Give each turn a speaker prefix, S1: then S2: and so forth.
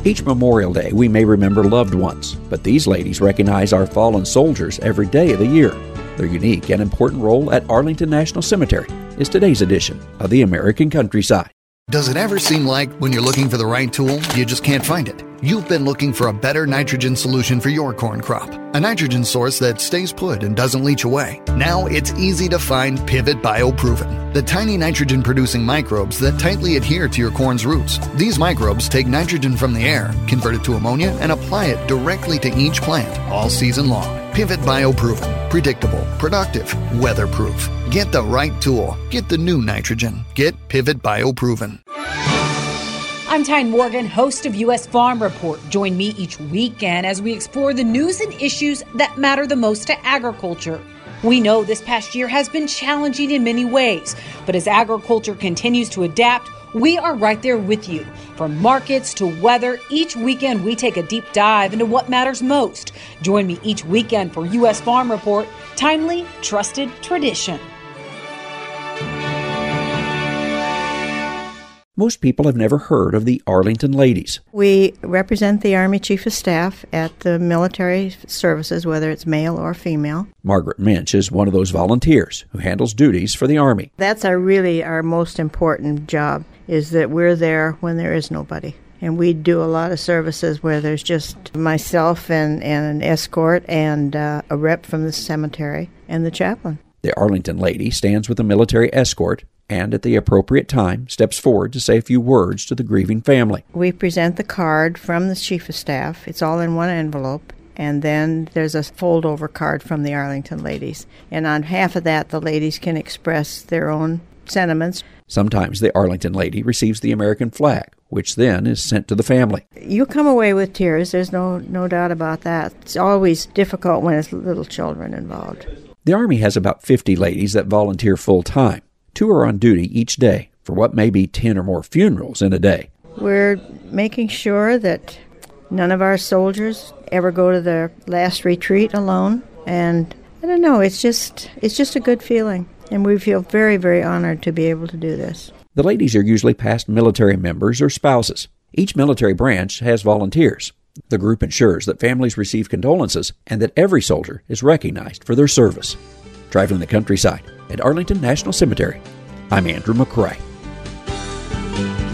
S1: Each Memorial Day, we may remember loved ones, but these ladies recognize our fallen soldiers every day of the year. Their unique and important role at Arlington National Cemetery is today's edition of the American Countryside.
S2: Does it ever seem like when you're looking for the right tool, you just can't find it? You've been looking for a better nitrogen solution for your corn crop. A nitrogen source that stays put and doesn't leach away. Now it's easy to find Pivot BioProven, the tiny nitrogen-producing microbes that tightly adhere to your corn's roots. These microbes take nitrogen from the air, convert it to ammonia, and apply it directly to each plant all season long. Pivot BioProven. Predictable, productive, weatherproof. Get the right tool. Get the new nitrogen. Get Pivot BioProven.
S3: I'm Tyne Morgan, host of U.S. Farm Report. Join me each weekend as we explore the news and issues that matter the most to agriculture. We know this past year has been challenging in many ways, but as agriculture continues to adapt, we are right there with you. From markets to weather, each weekend we take a deep dive into what matters most. Join me each weekend for U.S. Farm Report, timely, trusted tradition.
S1: Most people have never heard of the Arlington Ladies.
S4: We represent the Army Chief of Staff at the military services, whether it's male or female.
S1: Margaret Minch is one of those volunteers who handles duties for the Army.
S4: That's our most important job, is that we're there when there is nobody. And we do a lot of services where there's just myself and an escort and a rep from the cemetery and the chaplain.
S1: The Arlington Lady stands with a military escort and at the appropriate time steps forward to say a few words to the grieving family.
S4: We present the card from the Chief of Staff. It's all in one envelope. And then there's a fold-over card from the Arlington Ladies. And on half of that, the ladies can express their own sentiments.
S1: Sometimes the Arlington Lady receives the American flag, which then is sent to the family.
S4: You come away with tears. There's no doubt about that. It's always difficult when there's little children involved.
S1: The Army has about 50 ladies that volunteer full-time. 2 are on duty each day for what may be 10 or more funerals in a day.
S4: We're making sure that none of our soldiers ever go to their last retreat alone. And I don't know, it's just a good feeling. And we feel very, very honored to be able to do this.
S1: The ladies are usually past military members or spouses. Each military branch has volunteers. The group ensures that families receive condolences and that every soldier is recognized for their service. Traveling the countryside at Arlington National Cemetery, I'm Andrew McCrae.